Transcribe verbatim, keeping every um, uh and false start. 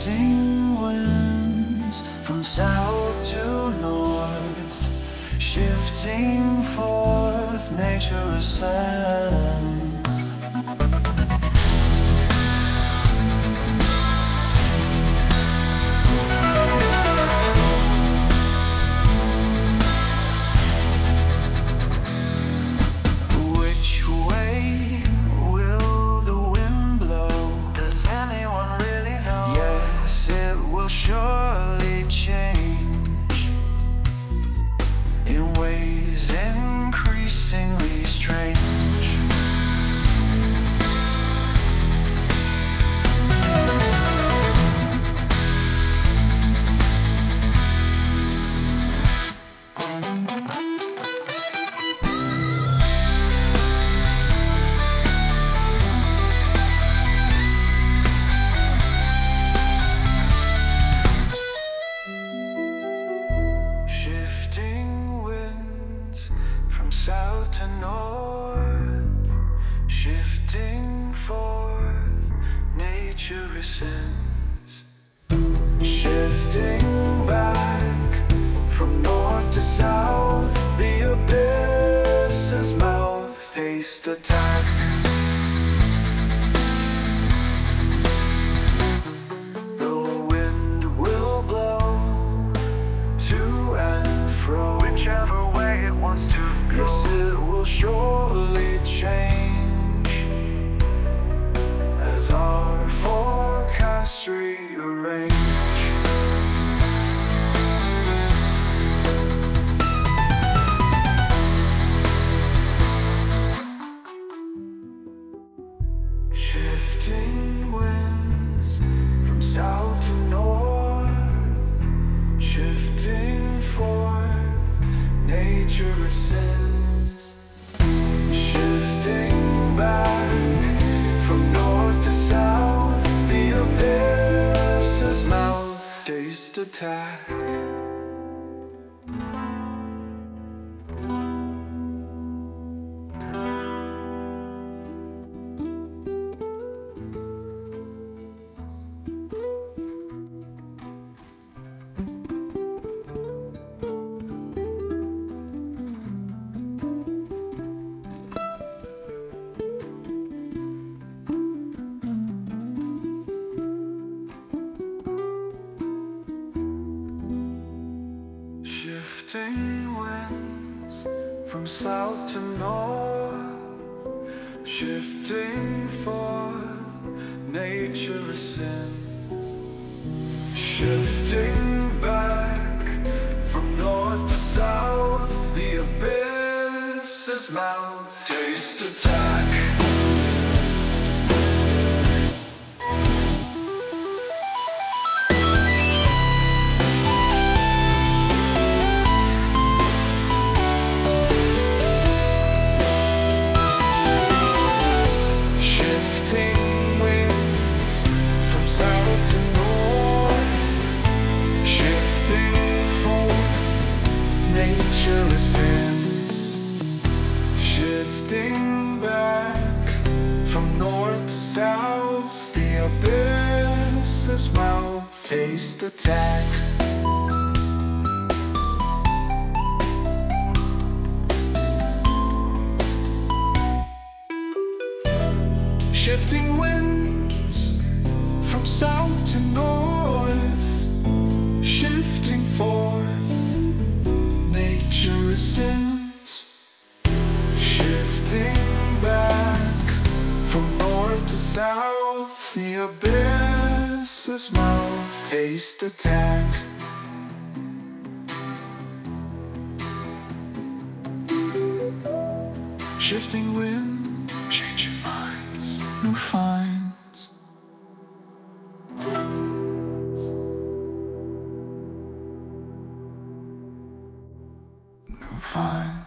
Shifting winds from south to north, shifting forth nature ascends. Which way will the wind blow? Does anyone really know? Yes, it will surely change in ways increasingly strange. Shifting winds from south to north, shifting forth, nature ascends. Shifting back from north to south, the abyss's mouth taste attack. Whichever way it wants to go. Yes, it will surely change as our forecasts rearrange. Shifting winds from south to north, shifting forth, nature ascends. Shifting back from north to south, the abyss's mouth taste attack. Shifting winds from south to north, shifting forth, nature ascends. Shifting back from north to south, the abyss's mouth taste attack. Nature ascends. Shifting back from north to south, the abyss's mouth taste attack. Shifting winds from south to north, shifting forth, nature ascends. Shifting back from north to south, the abyss's mouth taste attack. Shifting wind, changing minds, new finds. New finds.